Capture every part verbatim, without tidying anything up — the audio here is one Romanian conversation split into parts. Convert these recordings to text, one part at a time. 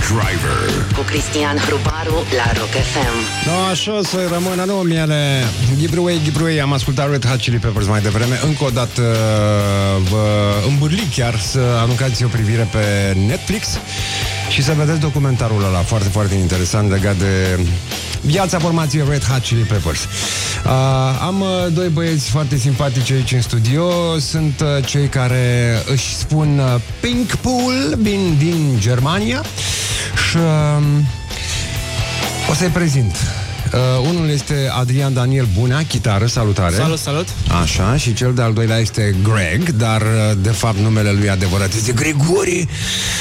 Driver cu Cristian Hrubaru la Rock F M. No, așa o să rămână, nu, miele. Giveaway, giveaway, am ascultat Red Hot Chili Peppers mai devreme. Încă o dată vă îmbârli chiar să aruncați o privire pe Netflix și să vedeți documentarul ăla foarte, foarte interesant legat de viața formației Red Hot Chili Peppers. Uh, am uh, doi băieți foarte simpatici aici în studio. Sunt uh, cei care își spun uh, Pink Pool, vin din Germania. Și uh, o să-i prezint. Uh, unul este Adrian Daniel Bunea, chitară, salutare. Salut, salut. Așa, și cel de-al doilea este Greg, dar uh, de fapt numele lui adevărat este Grigori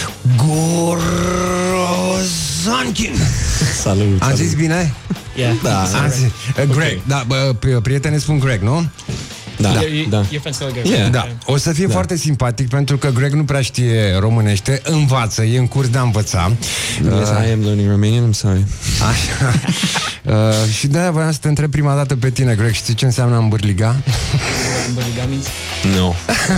Gorozankin. Salut. Am zis bine? Yeah. Da. Am zis, uh, Greg, okay. Da, bă, prietenii spun Greg, nu? Da, da, da. Yeah. Da. O să fie da. foarte simpatic, pentru că Greg nu prea știe românește, învață, e în curs de a învăța. Yes, uh, I am learning Romanian, I'm sorry. Așa. uh, și de-aia voiam să te întreb prima dată pe tine, Greg, știi ce înseamnă îmbârliga? Îmbârliga means? No.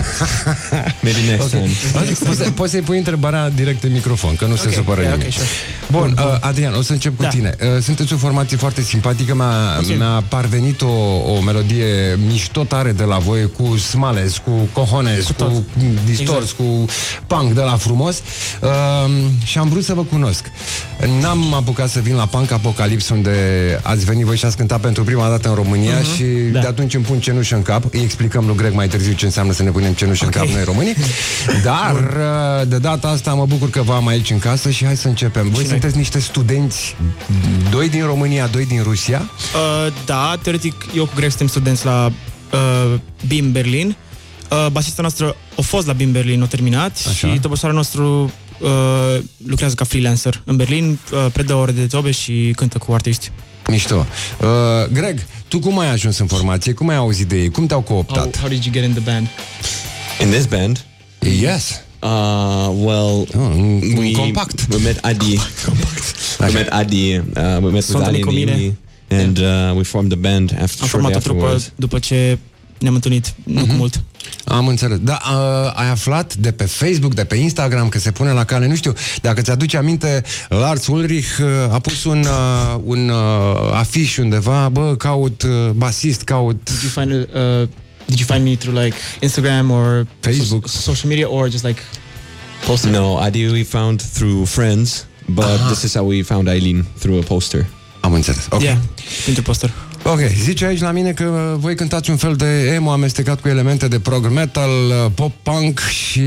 Maybe next okay. time. Okay. Poți, poți să-i pui întrebarea direct în microfon, că nu okay. se supără yeah, nimeni. Okay, sure. Bun, uh, Adrian, o să încep cu da. tine. Uh, sunteți o formație foarte simpatică, mi-a, okay. mi-a parvenit o, o melodie mișto tare de la voi, cu smales, cu cojones, cu, cu distors, exact. Cu punk de la frumos. Uh, și am vrut să vă cunosc. N-am apucat să vin la Punk Apocalips, unde ați venit voi și ați cântat pentru prima dată în România, uh-huh. și da. de atunci îmi pun cenușă în cap. Îi explicăm lui Greg mai târziu ce înseamnă să ne punem cenușă okay. în cap noi românii. Dar de data asta mă bucur că v-am aici în casă și hai să începem. Voi Cine? sunteți niște studenți, doi din România, doi din Rusia? Uh, da, teoretic eu cu Greg suntem studenți la Uh, B I M Berlin. uh, Basista noastră a fost la B I M Berlin, a terminat. Așa. Și toboșarul nostru uh, lucrează ca freelancer în Berlin, uh, predă ore de tobe și cântă cu artiști. Mișto. uh, Greg, tu cum ai ajuns în formație? Cum ai auzit de ei? Cum te-au cooptat? How, how did you get in the band? In this band? Yes. Uh, well, oh, we, compact. we met Adi. compact. We met Adi. Uh, we met with Adi in Uni. And uh, we formed the band after. Am format o trupă după ce ne-am întâlnit mm-hmm. nu cu mult. Am înțeles. Da, uh, ai aflat de pe Facebook, de pe Instagram că se pune la cale, nu știu, dacă ți-aduce aminte, Lars Ulrich uh, a pus un, uh, un uh, afiș undeva, bă, caut uh, basist, caut... Did you find, uh, did you find me through like Instagram or Facebook? So- social media or just like poster? No, Adi we found through friends, but Aha. this is how we found Eileen, through a poster. Am înțeles. Ok. Yeah, printr-un poster. Ok, zice aici la mine că voi cântați un fel de emo amestecat cu elemente de prog metal, pop-punk și,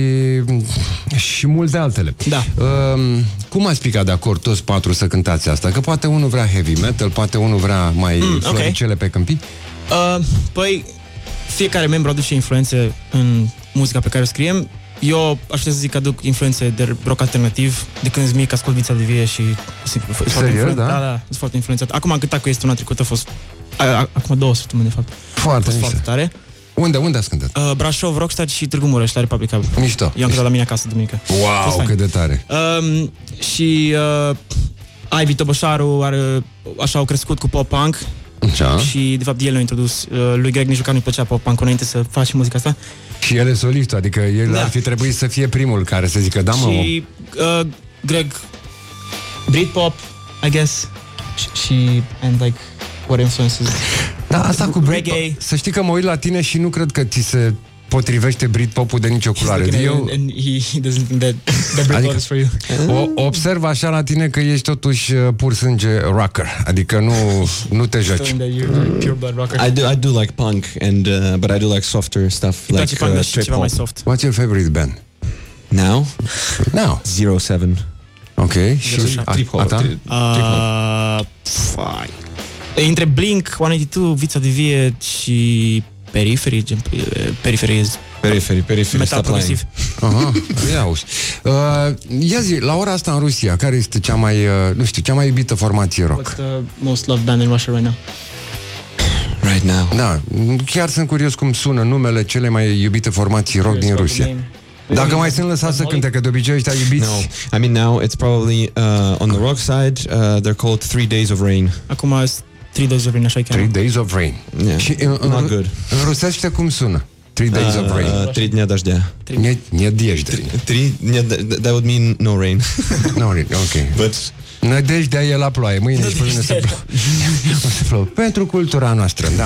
și multe altele. Da. Uh, cum ați picat de acord toți patru să cântați asta? Că poate unul vrea heavy metal, poate unul vrea mai mm, floricele okay. pe câmpii? Uh, păi, fiecare membru aduce influențe în muzica pe care o scriem. Eu aș putea să zic că aduc influențe de rock alternativ. De când sunt mic, ascult Vița de Vie și... Serios, da? Da, da, sunt foarte influențat. Acum am cântat cu ei săptămâna trecută, a fost... A, a, acum două săptămâni, de fapt. Foarte, fost foarte tare. Unde, unde ați cântat? Uh, Brașov, Rockstad și Târgu Mureș, la Republica. Mișto. Eu am cântat la mine acasă duminică. Wow, cât de tare. Uh, și uh, Ivy Toboșaru are, așa au crescut cu pop-punk. Așa. Și de fapt el ne-a introdus. uh, Lui Greg nici măcar nu-i plăcea pop-punk înainte să faci muzica asta. Și el e solistul, adică el da. ar fi trebuit să fie primul care să zică da, mă. Și uh, Greg Britpop, I guess. Și and like what influences. Da, asta cu Britpop. Să știi că mă uit la tine și nu cred că ți se potrivește Britpop-ul de nicio culoare. Eu... And he, he doesn't think that, that Britpop adică, is for you. O, observ așa la tine că ești totuși pur sânge rocker. Adică nu, nu te joci. I do, I do like punk, and uh, but I do like softer stuff. Like uh, strip hop. What's your favorite band? Now? Now. Zero Seven. Ok. Și trip hop. Între Blink, unu opt doi, Vița de Vie și Periphery, Periphery Periphery, Periphery, metal progresiv. Aha, ia auzi. Uh, ia zi, la ora asta în Rusia, care este cea mai, uh, nu știu, cea mai iubită formație rock? What's the most loved band in Russia right now? Right now. Da, chiar sunt curios cum sună numele cele mai iubite formații rock din Rusia. Dacă mai sunt lăsați să cânte, că de obicei ăștia iubiți... No, I mean now it's probably uh, on the rock side, uh, they're called Three Days of Rain. Acum Three Days of Rain, așa e chiar. Three Days of Rain. Yeah. Și în, în, Not good. În rusește cum sună? Three days of rain. Uh, Три дня дождя. Не, недежда. Три, that would mean no rain. No rain, ok. But... Nădejdea e la ploaie. Mâine și pe mine să plouă. Pentru cultura noastră, da.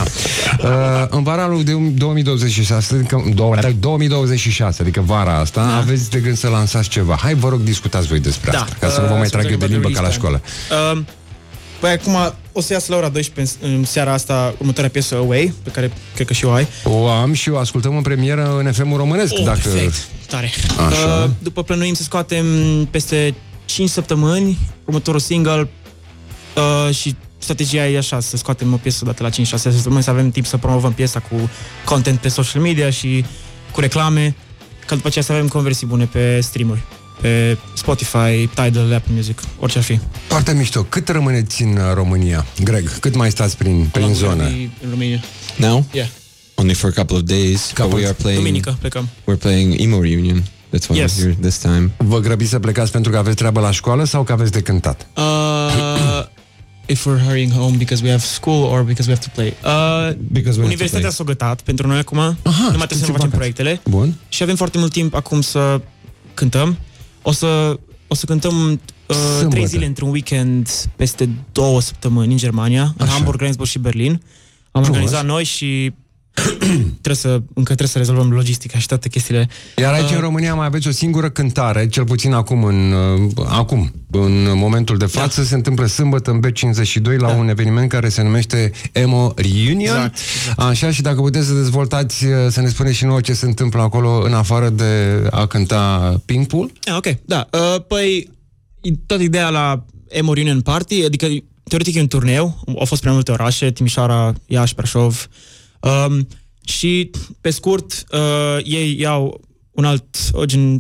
Uh, în vara lui două mii douăzeci și șase, adică, două mii douăzeci și șase, adică vara asta, da. Aveți de gând să lansați ceva. Hai, vă rog, discutați voi despre da. asta, ca să uh, nu vă mai trag eu de limbă ca la școală. Uh, păi acum o să iasă la ora doisprezece în seara asta următoarea piesă Away, pe care cred că și o ai. O am și o ascultăm în premieră în F M-ul românesc. Oh, dacă... perfect, tare. Uh, după plănuim să scoatem peste cinci săptămâni următorul single uh, și strategia e așa, să scoatem o piesă dată la cinci șase săptămâni, să avem timp să promovăm piesa cu content pe social media și cu reclame, ca după aceea să avem conversii bune pe streamuri, pe Spotify, Tidal, Apple Music, orice ar fi. Foarte mișto. Cât rămâneți în România? Greg, cât mai stați prin, prin zonă? În România. Now? Yeah. Only for a couple of days. Couple we are playing. Duminică plecăm. We're playing Emo Reunion. That's why yes. we're here this time. Vă grăbiți să plecați pentru că aveți treabă la școală sau că aveți de cântat? Uh, if we're hurrying home because we have school or because we have to play. Uh, because we Universitatea s-a gătat pentru noi acum. Aha, nu mai trebuie să ne facem proiectele. Bun. Și avem foarte mult timp acum să cântăm. O să, o să cântăm uh, trei zile într-un weekend peste două săptămâni în Germania, așa. În Hamburg, Regensburg și Berlin. Am Frumos. organizat noi și trebuie să, încă trebuie să rezolvăm logistica și toate chestiile. Iar aici uh, în România mai aveți o singură cântare, cel puțin acum, în, uh, acum, în momentul de față, da. Se întâmplă sâmbătă în B cincizeci și doi la da. un eveniment care se numește Emo Reunion. Exact, exact. Așa, și dacă puteți să dezvoltați, să ne spuneți și nouă ce se întâmplă acolo, în afară de a cânta Pink Pool. Ah, ok, da. Uh, păi, toată ideea la Emo Reunion Party, adică, teoretic e un turneu, au fost prea multe orașe, Timișoara, Iași, Brașov. Um, și pe scurt uh, ei iau un alt o, gen,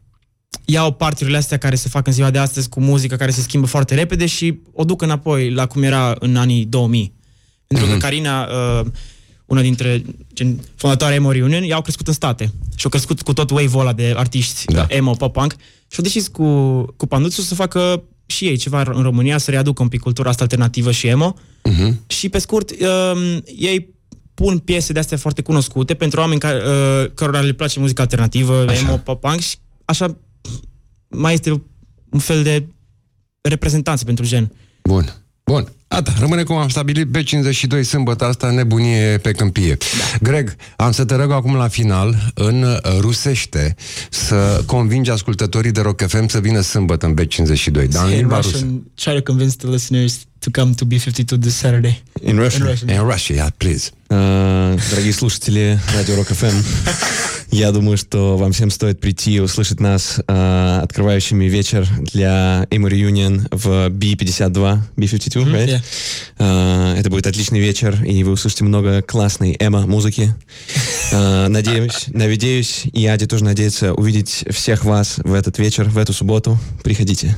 iau partiurile astea care se fac în ziua de astăzi cu muzică care se schimbă foarte repede și o duc înapoi la cum era în anii două mii. Pentru mm-hmm. că Carina, uh, una dintre gen, fondatoare Emo Reunion, i-au crescut în state și au crescut cu tot wave-ul ăla de artiști, da. emo, pop-punk, și au decis cu, cu Panduțu să facă și ei ceva în România, să readucă un pic cultura asta alternativă și emo. Mm-hmm. Și pe scurt uh, ei pun piese de astea foarte cunoscute pentru oameni care, uh, cărora le place muzica alternativă, așa. Emo, pop-punk, și așa mai este un fel de reprezentanță pentru gen. Bun, bun. Ata, rămâne cum am stabilit, B cincizeci și doi sâmbătă asta, nebunie pe câmpie. Da. Greg, am să te rog acum la final, în rusește, să convingi ascultătorii de Rock F M să vină sâmbătă în B cincizeci și doi, dar în limba rusă. Try to convince the listeners to come to B cincizeci și doi this Saturday. In Russian? In Russian, In Russian, yeah, please. Uh, дорогие слушатели радио Rock эф эм, я думаю, что вам всем стоит прийти и услышать нас uh, открывающими вечер для Emo Reunion в B пятьдесят два, B пятьдесят два, mm-hmm, right? Yeah. Uh, это будет отличный вечер, и вы услышите много классной эмо-музыки. Uh, надеюсь, надеюсь, и Ади тоже надеется увидеть всех вас в этот вечер, в эту субботу. Приходите.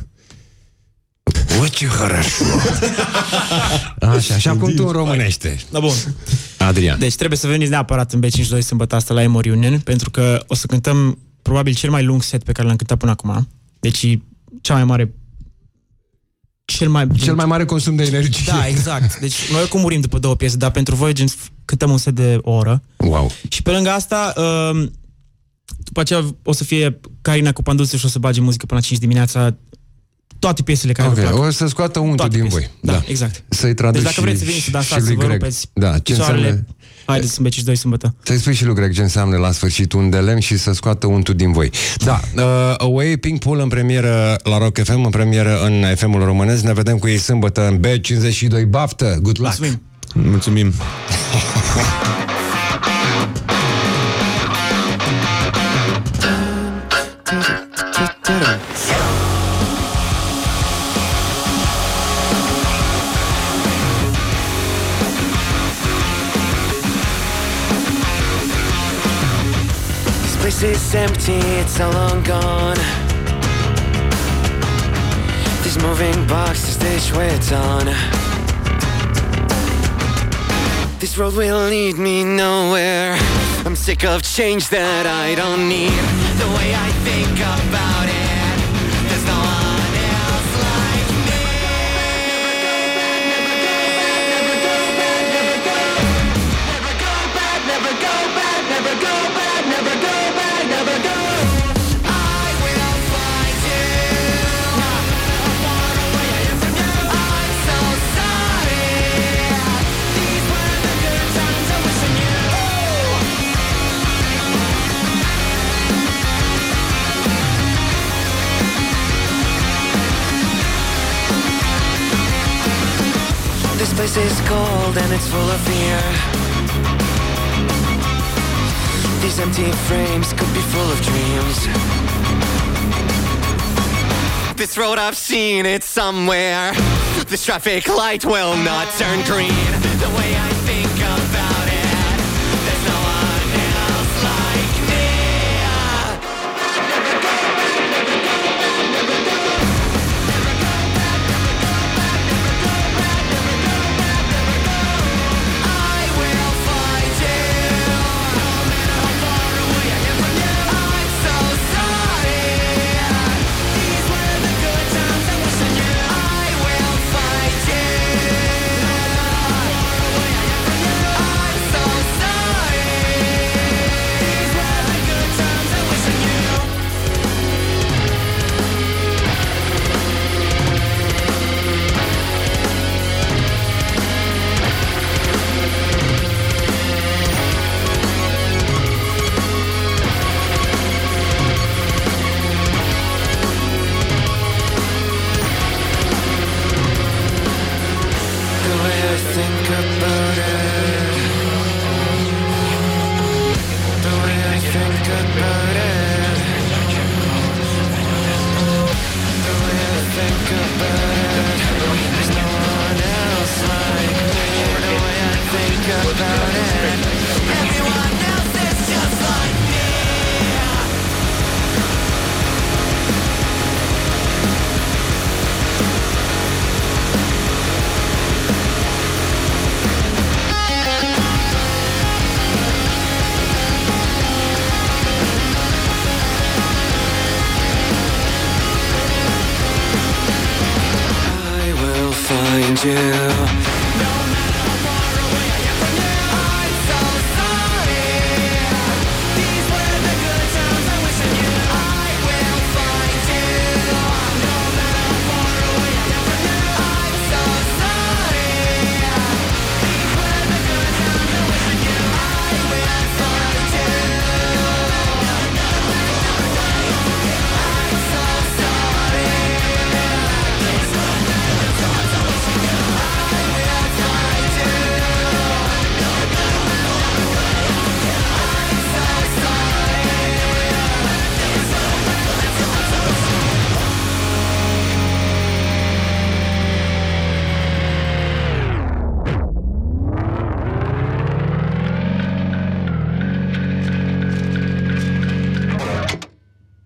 Очень хорошо. Așa, așa cum tu în românește. Da, bun. Adrian. Deci trebuie să veniți neapărat în B cincizeci și doi sâmbătă asta la Emo Reunion, pentru că o să cântăm probabil cel mai lung set pe care l-am cântat până acum. Deci cea mai mare cel mai cel mai mare consum de energie. Da, exact. Deci noi oricum murim după două piese, dar pentru voi gen cântăm un set de o oră. Wow. Și pe lângă asta după aceea o să fie Carina cu Panduțe și o să bage muzică până la cinci dimineața. Toate piesele care okay, vă plac. O să scoată untul din voi. Da, da, exact. Să-i traduci. Deci dacă vreți să veniți să dansați, să vă rupeți da, ce înseamnă... Haideți în B cincizeci și doi sâmbătă. Să-i spui și lui Greg ce înseamnă la sfârșit un de lemn și să scoată untul din voi. Da, uh, Away, Pink Pool în premieră la Rock F M, în premieră în F M-ul românesc. Ne vedem cu ei sâmbătă în B cincizeci și doi. Baftă! Good luck! Mulțumim! Mulțumim! This is empty, it's all long gone. These moving boxes, this way it's on. This road will lead me nowhere. I'm sick of change that I don't need. The way I think about it, there's no one else like me. Never go back, never go back, never go back, never go back, never go back, never go back. place is cold and it's full of fear. These empty frames could be full of dreams. This road I've seen it somewhere. This traffic light will not turn green. The way I think about it, there's no one else like me. I will find you, no matter how far away I am from you. I'm so sorry. These were the good times I wish I knew. I will find you, no matter how far away I am from you. I'm so sorry. These were the good times I wish I knew. The way I think about it, the way I think about it, the way I think about it, there's no one else like me. The way I think about it, everyone else is just like me. I will find you.